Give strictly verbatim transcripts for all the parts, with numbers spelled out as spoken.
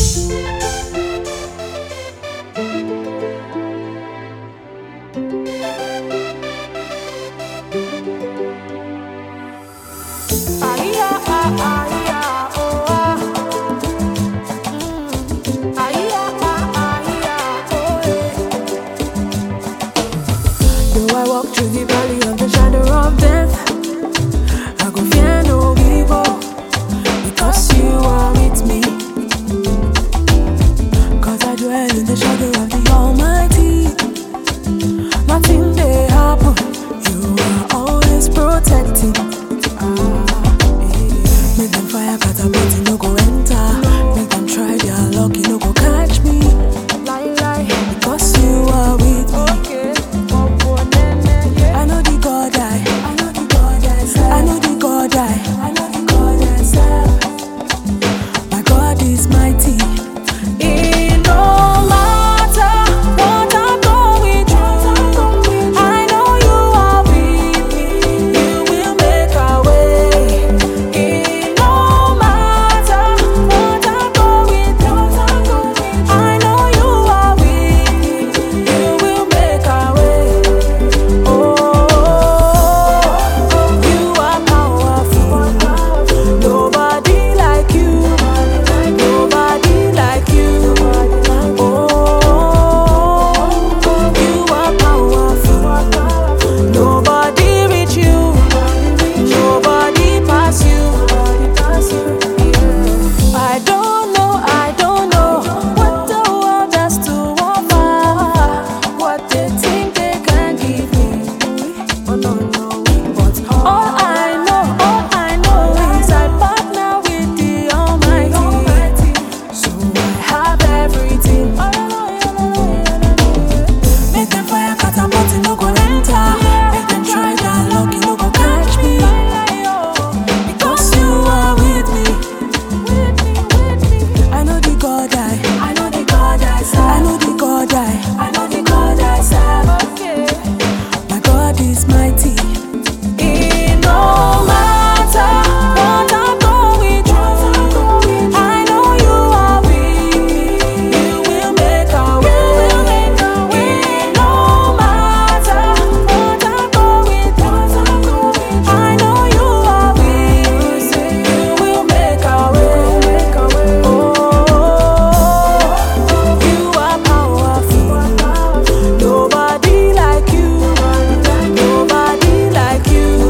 Though I walk through the valley of the shadow of death, I go fear no evil, because you are with me. Cause I dwell in the shadow of the Almighty. Nothing may happen, you are always protecting. Ah, yeah. Make them fire catapult, you no go enter. Make them try their luck, you no go catch me. Lie, lie, because you are with me. Okay. I know the God I, I know the God I serve. I know the God I, I know the God I serve. My God is mighty. It no matter what I'm going through, I know you are with me. You will make a way. It no matter what I'm going through, I know you are with me. You will make a way. Nobody like you, nobody like you. Oh, you are powerful. Nobody reach you, nobody pass you. I don't know, I don't know what the world has to offer, what they think they can give me. Oh no, no, but all I know, all I know is I partner with the Almighty, so I have everything. Make them fire catapult, you no go enter. Make them try their luck, you no go catch me. Because you are with me. I know the God I, I know the God I serve. I know the God I, I know the God I serve. My God is mighty. It no matter what I'm going through, I know you are with me. You will make a way. It no matter what I'm going through, I know you are with me. You will make a way. Oh, you are powerful. Nobody like you. Nobody like you.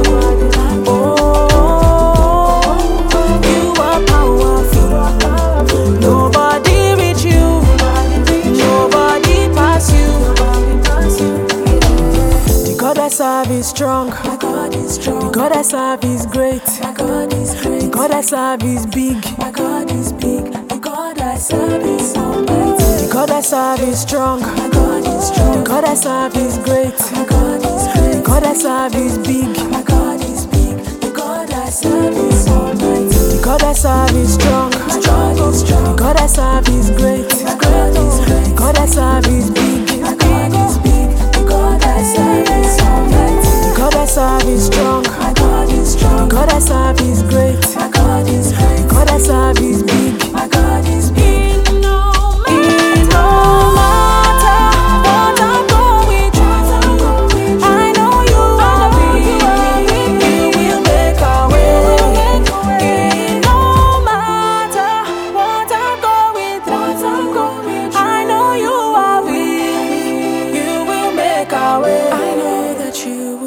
Oh, you are powerful. Nobody reach you. Nobody pass you. The God I serve is strong. My God is strong. The God I serve is great. My God is great. The God I serve is big. My God is big. The God I serve is almighty. The God I serve is strong. My God is strong. The God I serve is great. My God is great. The God I serve is big. My God is big. The God I serve is almighty. The God I serve is strong. My God is strong. The God I serve is great. My God is great. The God I serve is big. My God is big. The God I serve is almighty. The God I serve is strong. My God is strong. The God I serve is great. My God is great. The God I serve is big. My God is big. It no matter what I'm going through, I know you are with me. You will make a way. It no matter what I'm going through, I know you are with me. You will make a way. I know that you will.